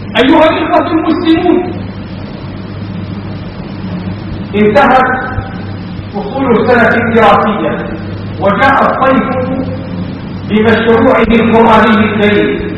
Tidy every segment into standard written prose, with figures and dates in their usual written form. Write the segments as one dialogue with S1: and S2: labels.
S1: أيها الإخوة المسلمون، انتهت فصول السنة الدراسية وجاء الصيف بمشروعه القرآني الكريم،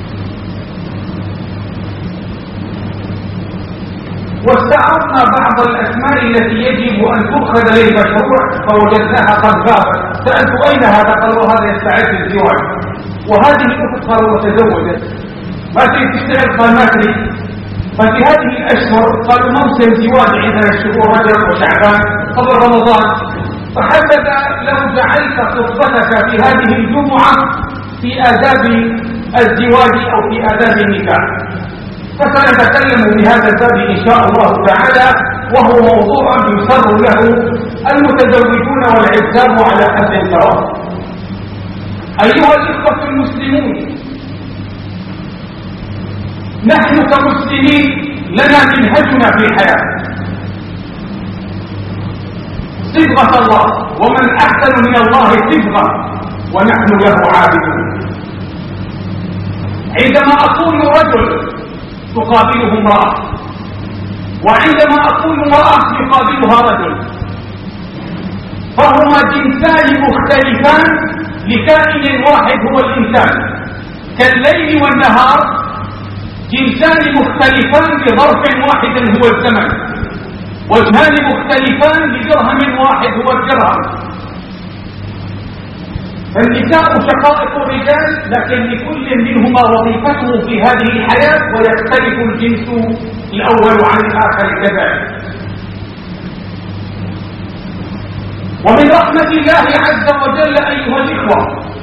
S1: واستعرضنا بعض الأسماء التي يجب أن تؤخذ للمشروع فوجدناها قد غابت. سألت أين هذا؟ قالوا هذا يستعد للزواج، وهذه الأخت قالوا وتزوجت. ما تريد تشتغل؟ قال ما تريد. ففي هذه الأشهر قالوا موسم زواج عندنا الشهور رجب وشعبان قبل رمضان، فحبذا لو جعلت خطبتك في هذه الجمعة في آداب الزواج أو في آداب النكاح، فسنتكلم بهذا الباب إن شاء الله تعالى، وهو موضوع يسر له المتزوجون والعزاب على حد سواء. أيها الإخوة المسلمون، نحن كمسلمين لنا منهجنا في الحياة، صبغة الله، ومن أحسن من الله صبغة، ونحن له عابدون. عندما أقول رجل تقابله امرأة، وعندما أقول امرأة يقابلها رجل، فهما جنسان مختلفان لكائن واحد هو الإنسان، كالليل والنهار جنسان مختلفان بظرف واحد هو الزمن، وجهان مختلفان بدرهم واحد هو الدرهم. فالنساء شقائق الرجال، لكن لكل منهما وظيفته في هذه الحياة، ويختلف الجنس الأول عن الآخر كذلك. ومن رحمة الله عز وجل أيها الإخوة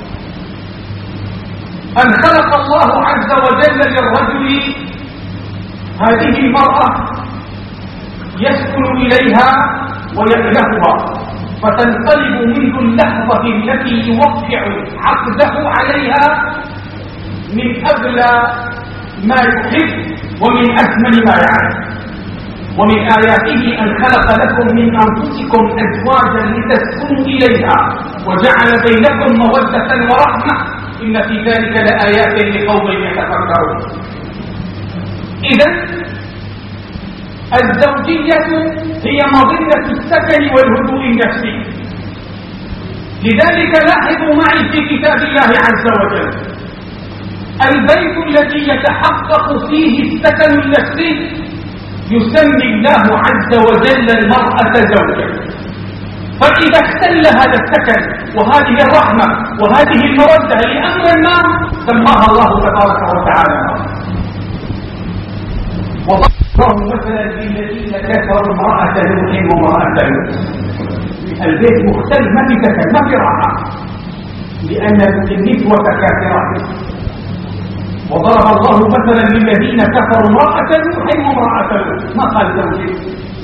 S1: أن خلق الله عز وجل للرجل هذه المرأة يسكن إليها ويألهها، فتنقلب منذ اللحظة التي يوقع عقده عليها من أغلى ما يحب ومن أثمن ما يعرف. ومن آياته أن خلق لكم من أنفسكم أزواجا لتسكنوا إليها وجعل بينكم مودة ورحمة إن في ذلك لآيات لقوم يتفكرون. إذن الزوجية هي مظنة السكن والهدوء النفسي. لذلك لاحظوا معي في كتاب الله عز وجل البيت الذي يتحقق فيه السكن النفسي يسمي الله عز وجل المرأة زوجا. فإذا اختل هذا السكن وهذه الرحمة وهذه المودة لأمر ما سماها الله تبارك وتعالى. وضرب مثلا للذين كفروا امرأة نوح وامرأة لوط. البيت مختلف، ما في سكن، ما في راحة، لأن النسوة كافرات. وضرب الله مثلا للذين كفروا امرأة نوح وامرأة لوط، ما قال زوجين.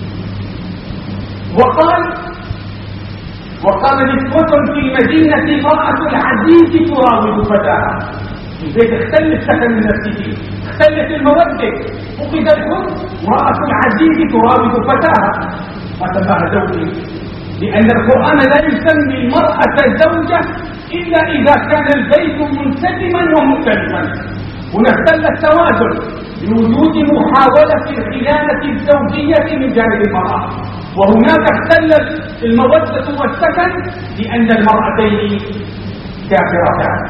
S1: وقال نسوة في المدينة امرأة العزيز تراود فتاها. البيت اختل السكن النفسي فيه، اختلت المودة، فقد الحب. امرأة العزيز تراود فتاها، ما سماها زوجي، لأن القرآن لا يسمي المرأة زوجة إلا إذا كان البيت منسجما ومختلفا. هنا اختل التوازن بوجود محاولة الخيانة الزوجية من جانب المرأة، وهناك اختل المودة والسكن لأن المرأتين كافرتان.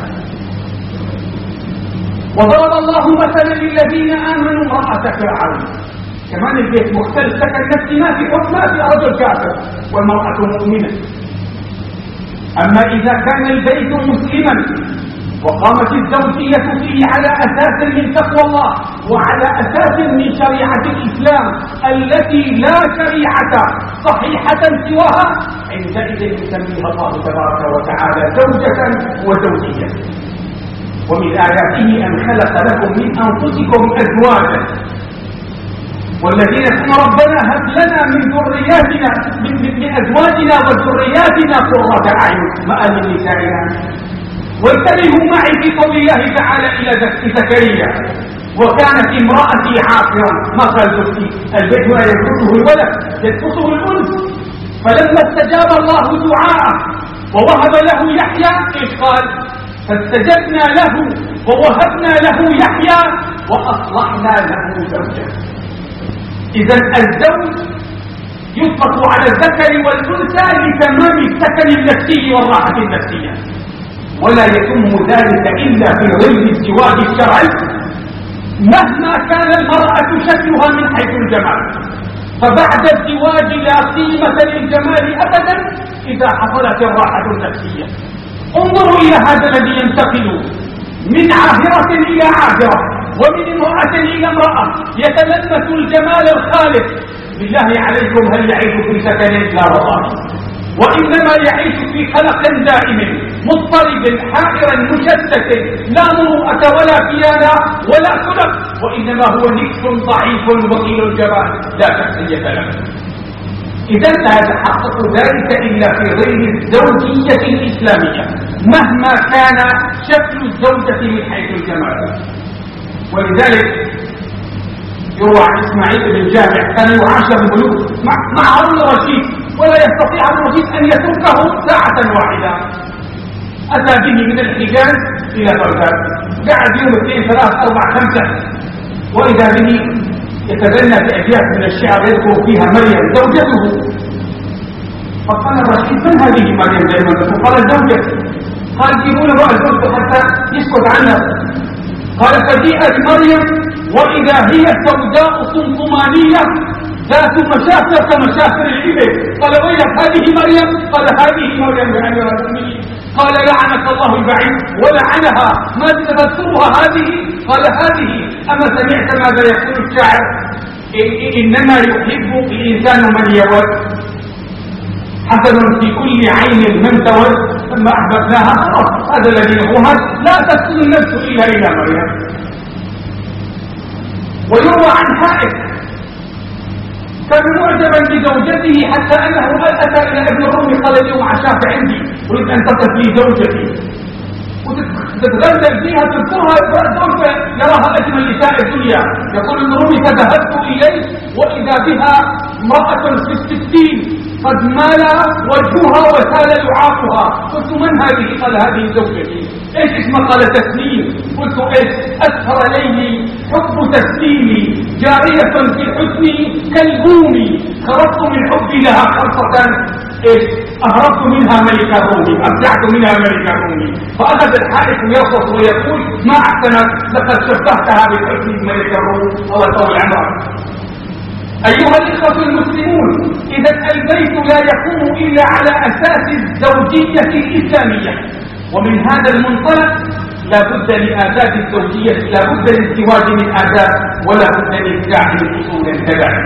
S1: وضرب الله مثلا للذين آمنوا امرأة فرعون. كمان البيت مختلف، سكن نفسي، ما في حب، ما في رجل كافر والمرأة مؤمنة. أما إذا كان البيت مسلما وقامت الزوجية فيه على أساس من تقوى الله وعلى أساس من شريعة الإسلام التي لا شريعة صحيحة سواها، عندئذ يسميها الله تبارك وتعالى زوجة وزوجية. ومن آياته أن خلق لكم من أنفسكم أزواجا، والذين يقولون ربنا هب لنا من ذرياتنا من أزواجنا وذرياتنا قرة أعين مآل لنسائنا. وانتبهوا معي في قول الله تعالى إلى زكريا وكانت امرأتي عاقرا. ما قال زوجتي، البيت لا ينقصه الولد، ينقصه الأنثى. فلما استجاب الله دعاءه ووهب له يحيى، ايش قال؟ فاستجبنا له ووهبنا له يحيى وأصلحنا له زوجه. إذا الزوج يطلق على الذكر والأنثى لتمام السكن النفسي والراحة النفسية، ولا يتم ذلك إلا في ظل الزواج الشرعي مهما كان المرأة شكلها من حيث الجمال. فبعد الزواج لا قيمة للجمال أبدا إذا حصلت الراحة النفسية. انظروا إلى هذا الذي ينتقل من عاهرة إلى عاهرة ومن امرأة إلى امرأة يتلمس الجمال الخالق. بالله عليكم هل يعيش في سكن؟ لا والله، وإنما يعيش في قلق دائم مضطرب حائر مشتت، لا مروءة ولا كيانة ولا خلق، وإنما هو نكس ضعيف وقيل الجمال لا شخصية له. إذا لا يتحقق ذلك إلا في ظل الزوجية الإسلامية مهما كان شكل الزوجة من حيث الجمال. ولذلك يروى عن إسماعيل بن جامع كان يعاشر الملوك مع هارون الرشيد ولا يستطيع هارون الرشيد أن يتركه ساعة واحدة. أتى به من الحجاز إلى بغداد، قعد يوم 2 3 4 5 وإذا به يتغنى بأبيات من الشعر يذكر فيها مريم زوجته. فقال الرشيد من هذه مريم دائما؟ قال زوجته. قال جيبوا له زوجته حتى يسكت عنها. قال فجيئت مريم وإذا هي سوداء صمصمانية ذات مشافر كمشافر الإبل. قال ويلك هذه مريم؟ قال هذه مريم يعني رسمي. قال لعنك الله البعيد ولعنها، ما تذكرها هذه؟ قال هذه. أما سمعت ماذا يقول الشاعر؟ إنما يحب الإنسان من يود، حسن في كل عين من تود، ثم أحببناها. هذا الذي يقولها لا تسكن النفس إلا إلى مريم. ويروى عن حائط كان معجبا بزوجته حتى أنه أتى إلى ابن الرومي قال اليوم عشاء عندي أريد أن تصف لي زوجتي وتتغزل فيها تذكرها زوجة يراها أجمل نساء الدنيا. يقول ابن الرومي فذهبت إليه وإذا بها امرأة في 60 قد مال وجهها وسال لعابها. قلت من هذه؟ قال هذه زوجتي. ايش اسمها؟ قال تسليم. قلت ايش؟ اسهر ليلي حب تسليمي جارية في حسني كالبومي، خرجت من حبي لها خرصة ايش؟ اهربت منها ملك الرومي، ابدعت منها ملك الرومي. فاخذ الحائط يرقص ويقول ما احسنت لقد شبهتها بحسن ملك الروم. الله يطول عمرك. أيها الإخوة المسلمون، إذا البيت لا يقوم إلا على أساس الزوجية الإسلامية، ومن هذا المنطلق لا بد لآداب الزوجية، لا بد للزواج من آداب ولا بد للنكاح من أصول كذلك.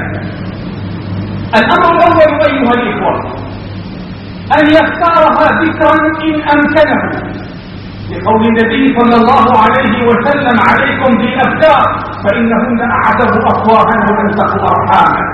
S1: الأمر الأول أيها الإخوة أن يختارها ذكرا إن أمكنه، لقول النبي صلى الله عليه وسلم عليكم بالأبكار فإنهن أعذب أفواها وأنسق أرحاما.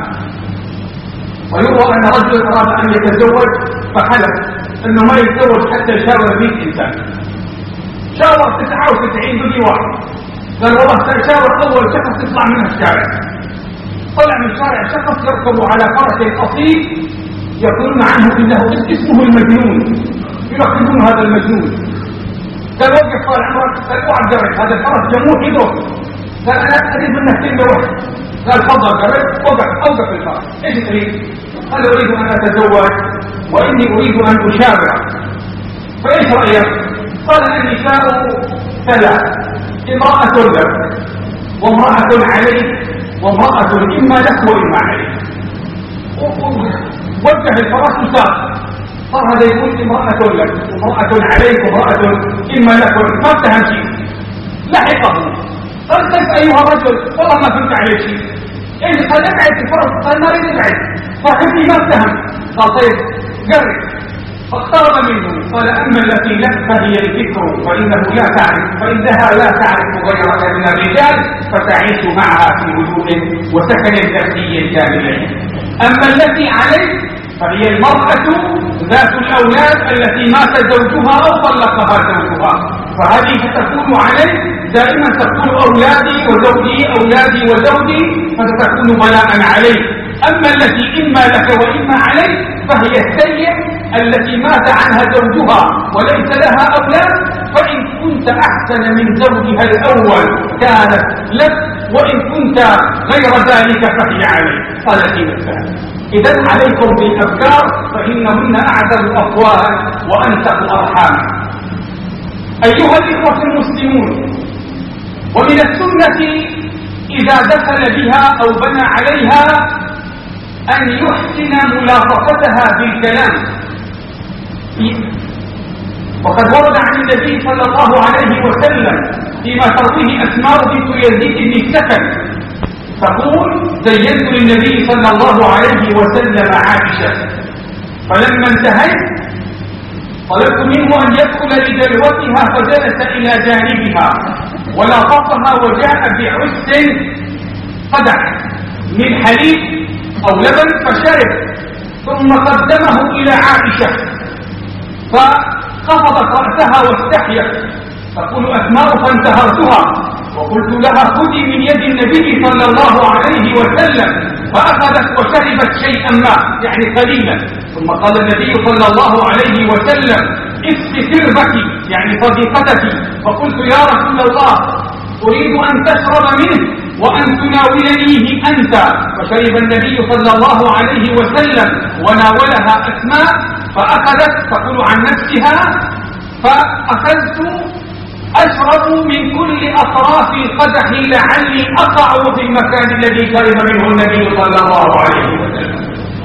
S1: ويروى أن رجل أراد أن يتزوج فحلف أنه ما يتزوج حتى يشاور 100 إنسان. شاور 99 بدي واحد. قال والله سأشاور أول شخص يطلع من الشارع. طلع من الشارع شخص يركب على فرس أصيل يقولون عنه إنه اسمه المجنون، يلقبون هذا المجنون. قال وقف قال عمرك، قال اوعى تجرب هذا الفرس جموح يدور. قال انا اريد منك كلمه واحده. قال تفضل جرب. اوقف الفرس. ايش تريد؟ قال اريد ان اتزوج واني اريد ان اشاور. فايش رايك؟ قال النساء 3: امراه لك وامراه عليك وامراه اما لك واما عليك. وجه الفرس وساق. صار هذا يقول امرأة لك وامرأة عليك وامرأة إما لك، ما اتهم شيء. لحقه قال كيف أيها الرجل؟ والله ما فهمت عليه شيء. ايش؟ قال ابعد الفرس. قال ما اريد ابعد. صاحبي ما اتهم. قال طيب قرب. فاقترب منه قال اما التي لك فهي الفكر فإنها لا تعرف غيرك من الرجال فتعيش معها في هدوء وسكن نفسي كامل. اما التي عليك فهي المرأة ذات الأولاد التي مات زوجها أو طلقها زوجها، فهذه تكون عليه دائما تقول أولادي وزوجي أولادي وزوجي، فتكون بلاء عليه. أما التي إما لك وإما عليك فهي السيئة التي مات عنها زوجها وليس لها أولاد، فإن كنت أحسن من زوجها الأول كانت لك، وإن كنت غير ذلك فهي عليك. قالت نفسها. إذا عليكم بالأبكار فإنهن أعدل أفواها وأنتق أرحاما. أيها الإخوة المسلمون، ومن السنة إذا دخل بها أو بنى عليها أن يحسن ملاطفتها بالكلام. وقد ورد عن النبي صلى الله عليه وسلم فيما ترويه أسماء بنت يزيد بن السكن تقول: زينت للنبي صلى الله عليه وسلم عائشة، فلما انتهيت طلبت منه أن يدخل لجلوتها فجلس إلى جانبها ولاطفها، وجاء بعس قدح من حليب أو لبن فشرب، ثم قدمه إلى عائشة فخفضت رأسها واستحيت. تقول أسماء: فانتهرتها وقلت لها: خذي من يد النبي صلى الله عليه وسلم، فأخذت وشربت شيئا ما، يعني قليلا. ثم قال النبي صلى الله عليه وسلم: اسق سربك، يعني صديقتك. فقلت: يا رسول الله، أريد أن تشرب منه وأن تناولنيه أنت. فشرب النبي صلى الله عليه وسلم وناولها أسماء، فأخذت تقول عن نفسها: فأخذت أشرب من كل أطراف القدح لعلي أقع في المكان الذي شرب منه النبي صلى الله عليه وسلم.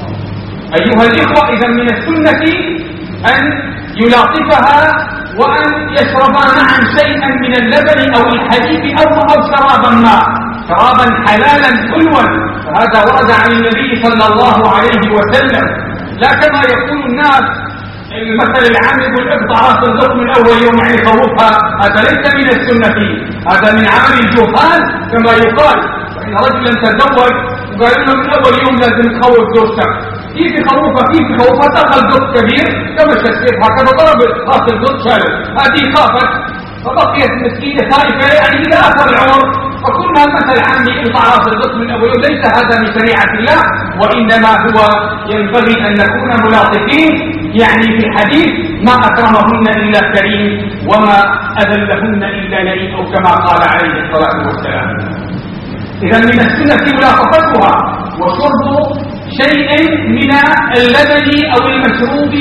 S1: أيها الإخوة، إذا من السنة أن يلاطفها وأن يشربا معا شيئا من اللبن أو الحليب أو شرابا ما، شرابا حلالا حلوا. فهذا ورد عن النبي صلى الله عليه وسلم، لا كما يقول الناس المثل العام يقول: اقطع راس الضب من اول يوم، يعني خوفها. هذا ليس من السنه، هذا من عمل الجهال كما يقال. فان رجلا تزوج وقال له من اول يوم لازم تخوف زوجتك، كيف خوفها تاخذ ضب كبير كما شكيت هكذا ضرب راس الضب شاله، هذه خافت فبقيت مسكينه خائفه يعني الى اخر العمر. فكل مثل عام يقطع راس الضب من اول يوم، ليس هذا من شريعه الله، وانما هو ينبغي ان نكون ملاطفين. يعني في الحديث: ما أكرمهن إلا كريم وما أذلهن إلا لئيم، أو كما قال عليه الصلاة والسلام. إذا من السنة ملاطفتها وشرب شيء من اللبن أو المشروب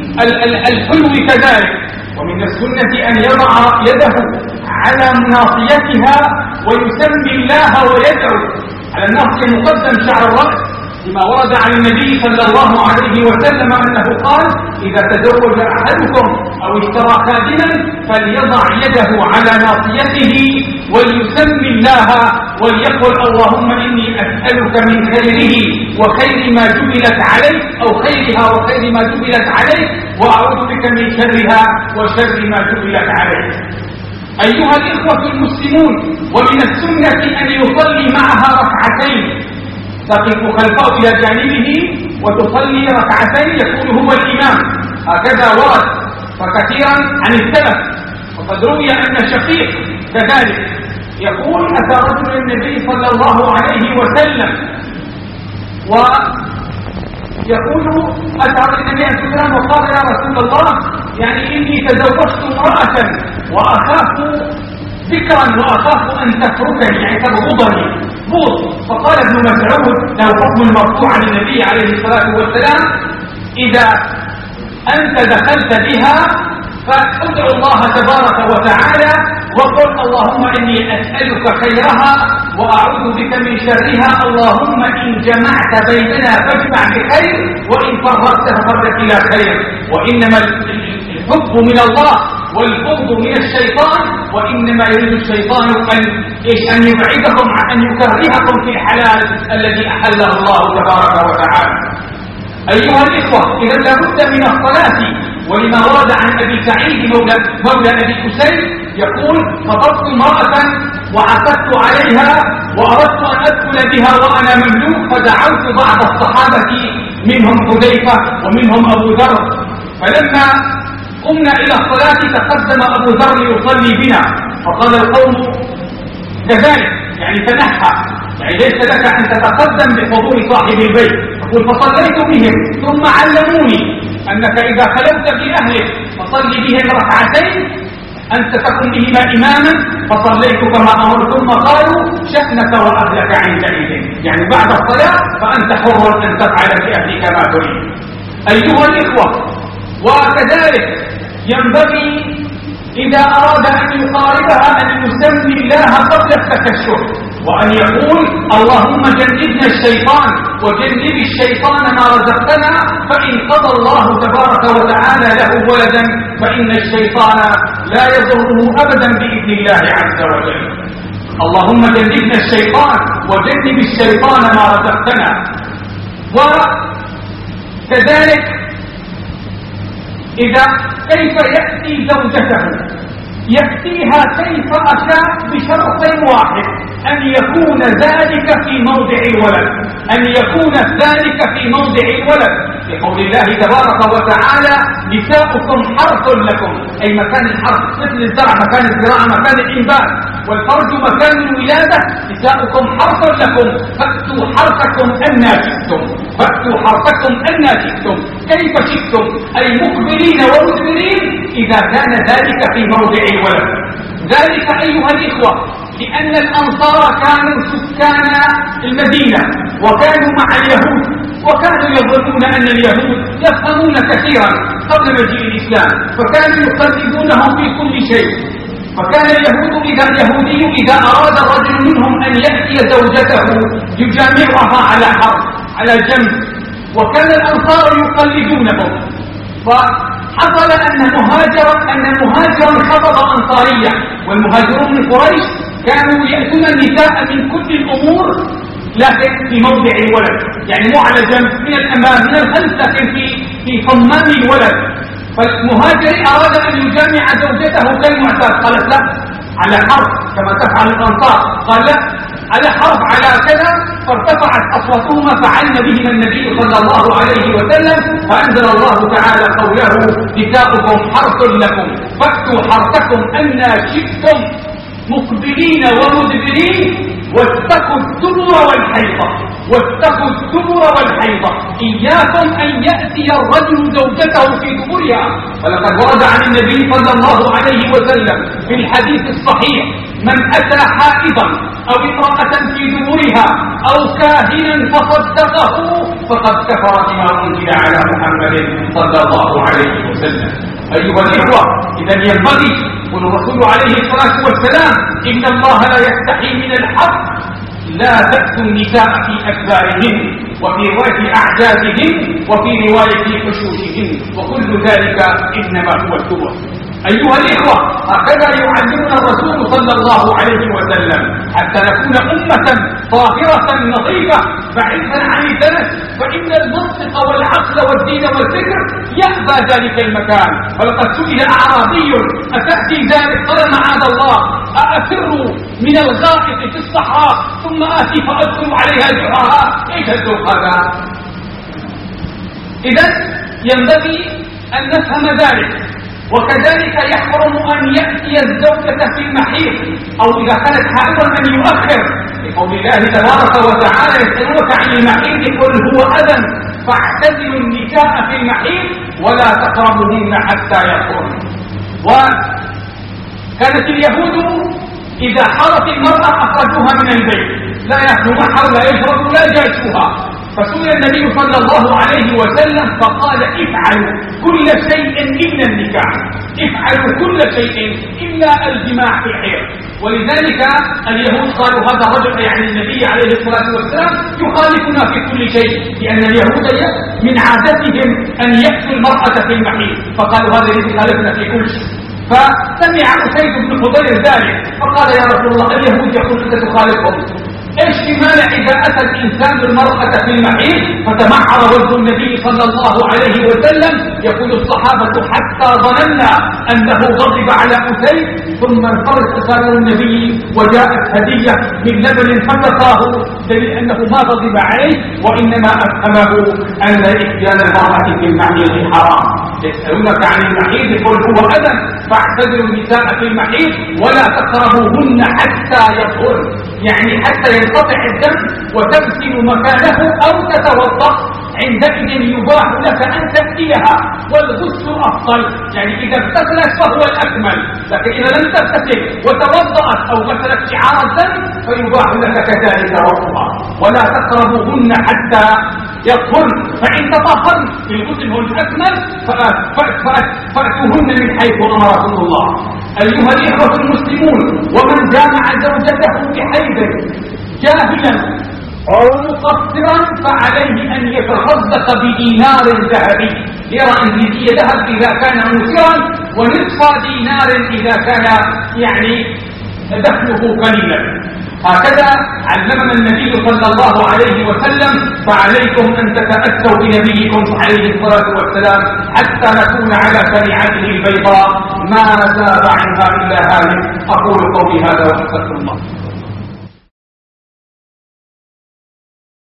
S1: الحلو كذلك. ومن السنة أن يضع يده على مناصيتها ويسمي الله ويدعو. على الناصية مقدم شعر الرأس، لما ورد عن النبي صلى الله عليه وسلم أنه قال: إذا تزوج أحدكم أو اشترى خادما فليضع يده على ناصيته وليسمي الله وليقل: اللهم إني أسألك من خيره وخير ما جبلت عليه، أو خيرها وخير ما جبلت عليه، وأعوذ بك من شرها وشر ما جبلت عليه. أيها الإخوة المسلمون، ومن السنة أن يصلي معها ركعتين، تقف خلفه إلى جانبه وتصلي ركعتين يكون هو الإمام. هكذا ورد فكثيرا عن السلف. وقد روي أن شقيق كذلك يقول: أتى رجل النبي صلى الله عليه وسلم ويقول: أتى النبي عليه السلام وقال: يا رسول الله، يعني إني تزوجت امرأة وأخاف ذكرا وأخاف أن تتركني، يعني تبغضني بغض. فقال ابن مسعود له حكم المرفوع عن النبي عليه الصلاة والسلام: إذا أنت دخلت بها فادعو الله تبارك وتعالى وقل: اللهم إني أسألك خيرها وأعوذ بك من شرها، اللهم إن جمعت بيننا فاجمع بخير، وإن فرقت ففرق إلى خير. وإنما الحب من الله والبغض من الشيطان، وإنما يريد الشيطان أن يبعدكم عن أن يكرهكم في الحلال الذي أحله الله تبارك وتعالى. أيها الإخوة، إذا لابد من الصلاة. ولما ورد عن أبي سعيد مولى أبي حسين يقول: خطبت امرأة وعقدت عليها وأردت أن أدخل بها وأنا مملوك، فدعوت بعض الصحابة منهم حذيفة ومنهم أبو ذر، فلما قمنا إلى الصلاة تقدم أبو ذر ليصلي بنا، فقال القوم كذلك، يعني تنحى، يعني ليس لك أن تتقدم بحضور صاحب البيت. يقول: فصليت بهم ثم علموني أنك إذا خلوت بأهلك فصلي بهم ركعتين أنت تكن بهما إماما فصليت كما أمرت، ثم قالوا شأنك وأهلك عندئذ، يعني بعد الصلاة فأنت حر أن تفعل في أهلك ما تريد. أيها الإخوة، وكذلك ينبغي إذا أراد أن يقاربها أن يسمي الله قبل التكشف، وأن يقول اللهم جنبنا الشيطان وجنب الشيطان ما رزقتنا، فإن قضى الله تبارك وتعالى له ولدا فإن الشيطان لا يضره أبدا بإذن الله عز وجل. اللهم جنبنا الشيطان وجنب الشيطان ما رزقتنا. وكذلك إذا كيف يأتي زوجته، يأتيها كيف أشاء بشرط واحد، أن يكون ذلك في موضع الولد، أن يكون ذلك في موضع الولد، لقول الله تبارك وتعالى نساؤكم حرث لكم، أي مكان الحرث مثل الزرع مكان الزراعة مكان الإنبات، والفرج مكان الولادة. نساؤكم حرث لكم فأتوا حرثكم أنى شئتم، فأتوا حرثكم أنى شئتم، كيف شئتم، أي مقبلين ومدبرين إذا كان ذلك في موضع الولد. ذلك أيها الإخوة لأن الأنصار كانوا سكان المدينة وكانوا مع اليهود، وكانوا يظنون أن اليهود يفهمون كثيرا قبل مجيء الإسلام، فكانوا يقلدونهم في كل شيء. فكان اليهودي إذا أراد الرجل منهم أن يأتي زوجته يجامعها على حرف على جنب، وكان الأنصار يقلدونهم. فحصل أن مهاجرا خطب أنصاريا، والمهاجرون من قريش كانوا يأتون النساء من كل الأمور لكن في موضع الولد، يعني مو على جنب من الأمام من الخلف، لكن في صمام الولد. فالمهاجر أراد أن يجامع زوجته كالمعتاد، قالت لا على حرف كما تفعل الأنصار، قال لا على حرف على كذا، فارتفعت أصواتهما فعلم بهما النبي صلى الله عليه وسلم، فأنزل الله تعالى قوله نساؤكم حرث لكم فأتوا حرثكم أنى شئتم مقبلين ومدبرين واتقوا الدبر والحيضة، واتقوا الدبر والحيضة، إياكم أن يأتي الرجل زوجته في دبرها. ولقد ورد عن النبي صلى الله عليه وسلم في الحديث الصحيح من أتى حائضا أو امرأة في دبرها أو كاهنا فصدقه فقد كفر بما أنزل على محمد صلى الله عليه وسلم. أيها الإخوة، إذا ينبغي والرسول عليه الصلاة والسلام إن الله لا يستحي من الحق، لا تأتوا النساء في أكبارهن، وفي رواية أعجازهن، وفي رواية حشوشهن، وكل ذلك إنما هو الكبر. أيها الإخوة، هكذا يعلمنا الرسول صلى الله عليه وسلم حتى نكون أمة طاهرة نظيفة بعيدا عن الدنس، فإن المنطق والعقل والدين والفكر يأبى ذلك المكان. ولقد سئل أعرابي أتأتي ذلك؟ قال معاذ الله، أأفر من الغائط في الصحراء ثم آتي فأدخل عليها جحرها؟ إيش الذوق هذا؟ إذن ينبغي أن نفهم ذلك. وكذلك يحرم أن يأتي الزوجة في المحيط أو إذا كانت حائضا أن يؤخر، لقول الله تبارك وتعالى يسألونك عن المحيط قل هو أذى فاعتزلوا النساء في المحيط ولا تقربوهن حتى يطهرن. وكانت اليهود إذا حرت المرأة أخرجوها من البيت، لا يأكل محر لا يشرب لا يجالسوها. فسئل النبي صلى الله عليه وسلم فقال افعلوا كل شيء إلا النكاح، افعلوا كل شيء إلا الجماع في الحيض. ولذلك اليهود قالوا هذا الرجل يعني النبي عليه الصلاة والسلام يخالفنا في كل شيء، لأن اليهود من عادتهم أن يأتوا المرأة في المحيط، فقالوا هذا الذي يخالفنا في كل شيء. فسمع أسيد بن حضير ذلك فقال يا رسول الله اليهود يقول أنت تخالفهم، ايش المانع اذا اتى الانسان المرأة في المحيط؟ فتمعر وجه النبي صلى الله عليه وسلم، يقول الصحابة حتى ظننا انه غضب على اسيد، ثم انفرد اسال النبي وجاءت هدية من لبن فسقاه، دليل انه ما غضب عليه وانما افهمه ان اتيان المرأة في المحيط حرام. يسألونك عن المحيط قل هو اذى فاعتزلوا النساء في المحيط ولا تقربوهن حتى يطهرن، يعني حتى ينقطع الدم وتغسل مكانه أو تتوضأ عندئذ يباح لك أن تأتيها، والغسل أفضل، يعني إذا اغتسلت فهو الأكمل، لكن إذا لم تغتسل وتوضأت أو غسلت شعار الدم فيباح لك كذلك وضوءها. ولا تقربوهن حتى يطهرن، فإن تطهرن بالغسل هو الأكمل فأتوهن من حيث أمركم الله. أيها الإخوة المسلمون، ومن جامع زوجته بحيض جاهلا أو مقصرا فعليه أن يتصدق بدينار ذهبي، ليرى أن زي ذهب إذا كان موسرا، ونصف دينار إذا كان يعني دخله قليلا. هكذا علمنا النبي صلى الله عليه وسلم، فعليكم أن تتأسوا بنبيكم عليه الصلاة والسلام حتى نكون على شريعته البيضاء ما زاد عنها إلا هالك. أقول قولي هذا وأستغفر الله.